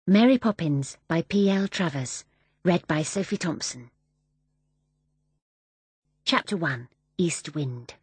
Mary Poppins by P.L. Travers. Read by Sophie Thompson. Chapter 1. East Wind.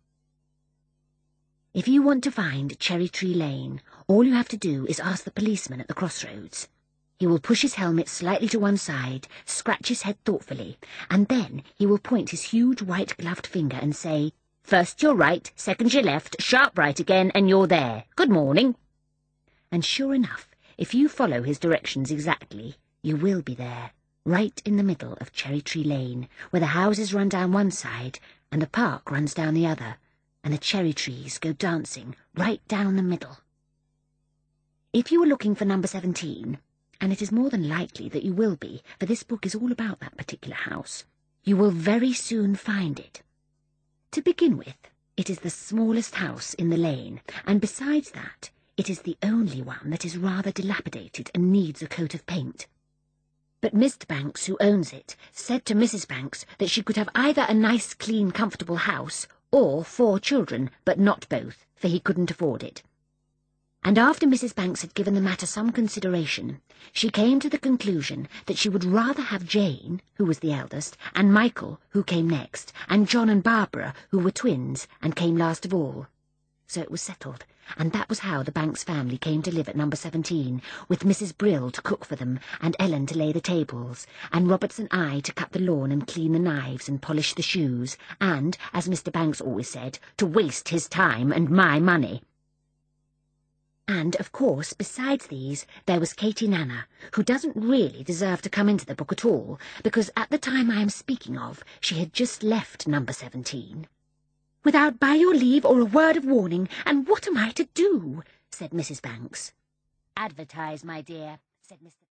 If you want to find Cherry Tree Lane, all you have to do is ask the policeman at the crossroads. He will push his helmet slightly to one side, scratch his head thoughtfully, and then he will point his huge white-gloved finger and say, "First your right, second your left, sharp right again, and you're there. Good morning." And sure enough, if you follow his directions exactly, you will be there, right in the middle of Cherry Tree Lane, where the houses run down one side and the park runs down the other, and the cherry trees go dancing right down the middle. If you are looking for number 17, and it is more than likely that you will be, for this book is all about that particular house, you will very soon find it. To begin with, it is the smallest house in the lane, and besides that, it is the only one that is rather dilapidated and needs a coat of paint. But Mr. Banks, who owns it, said to Mrs. Banks that she could have either a nice, clean, comfortable house or 4 children, but not both, for he couldn't afford it. And after Mrs. Banks had given the matter some consideration, she came to the conclusion that she would rather have Jane, who was the eldest, and Michael, who came next, and John and Barbara, who were twins, and came last of all. So it was settled, and that was how the Banks family came to live at number 17, with Mrs. Brill to cook for them, and Ellen to lay the tables, and Roberts and I to cut the lawn and clean the knives and polish the shoes, and, as Mr. Banks always said, to waste his time and my money. And, of course, besides these, there was Katie Nana, who doesn't really deserve to come into the book at all, because at the time I am speaking of, she had just left number 17. "Without by your leave or a word of warning, and what am I to do?" said Mrs. Banks. "Advertise, my dear," said Mr.